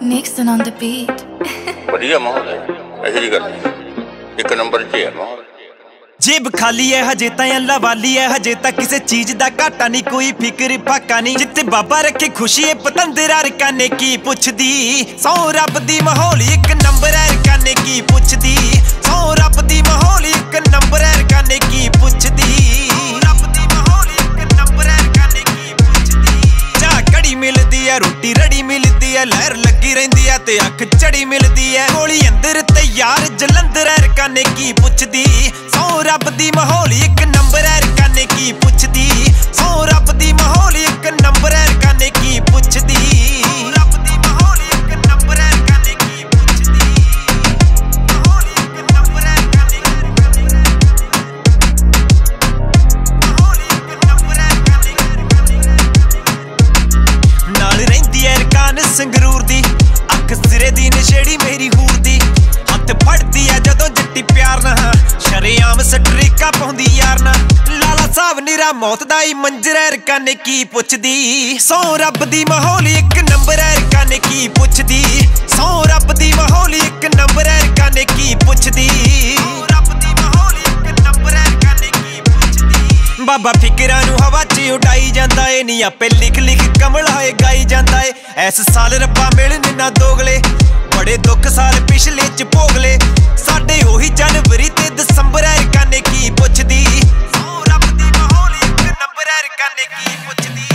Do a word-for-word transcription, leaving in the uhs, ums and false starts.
Nixon on the beat. बढ़िया माहौल है, ऐसी जी गल एक नंबर च है माहौल। जेब खाली है हजे तां अल्लाह वाली है, हजे तक किसी चीज दा घाटा नहीं, कोई फिक्र फाका नहीं। जित्थे बाबा रखे खुशी है पतंदरा रकाने की पुछदी, सौ रब दी माहौल एक नंबर है रकाने की पुछदी, सौ रब दी माहौल एक नंबर है रकाने की पुछदी, रब दी माहौल एक नंबर है रकाने की पुछदी। चाह कड़ी मिलदी है, रोटी रड़ी मिलदी है, लहर लगी रहिंदी है ते अख चढ़ी मिलदी है, गोली अंदर तैयार जलंधर है रकाने की पुछदी, सौ रब दी माहौल एक नंबर है रकाने की पुछदी, सौ रब दी माहौल एक नंबर है रकाने की पुछदी, रब दी माहौल एक नंबर है रकाने की पुछदी, माहौल एक नंबर है रकाने की माहौल एक नंबर है रकाने नाल रहिंदी है रकान संगरूर दी, अख सिरे दी नशेड़ी मेरी हूर दी, हथ फड़दी है जदों जट्टी प्यार ना, शरेआम सटरीका पाउंदी यार ना, लाला साहब निरा मौत दा ही मंजर है रकाने की पुछदी, सौ रब दी माहौल एक नंबर है रकाने की पुछदी, सौ रब दी माहौल एक नंबर है रकाने की पुछदी, रब दी माहौल एक नंबर है रकाने की पुछदी। बाबा फिकरां नूं हवा च उडाई जांदा ए, नी आपे लिख लिख कमल होए गाई जांदा ए, ऐस साल रब्बा मिलने ना दोगले, बड़े दुख साल पिछले च भोगले, साडे ओही जनवरी ते दसंबर है रकाने की पुछदी, सौ रब दी माहौल एक नंबर है रकाने की पुछदी।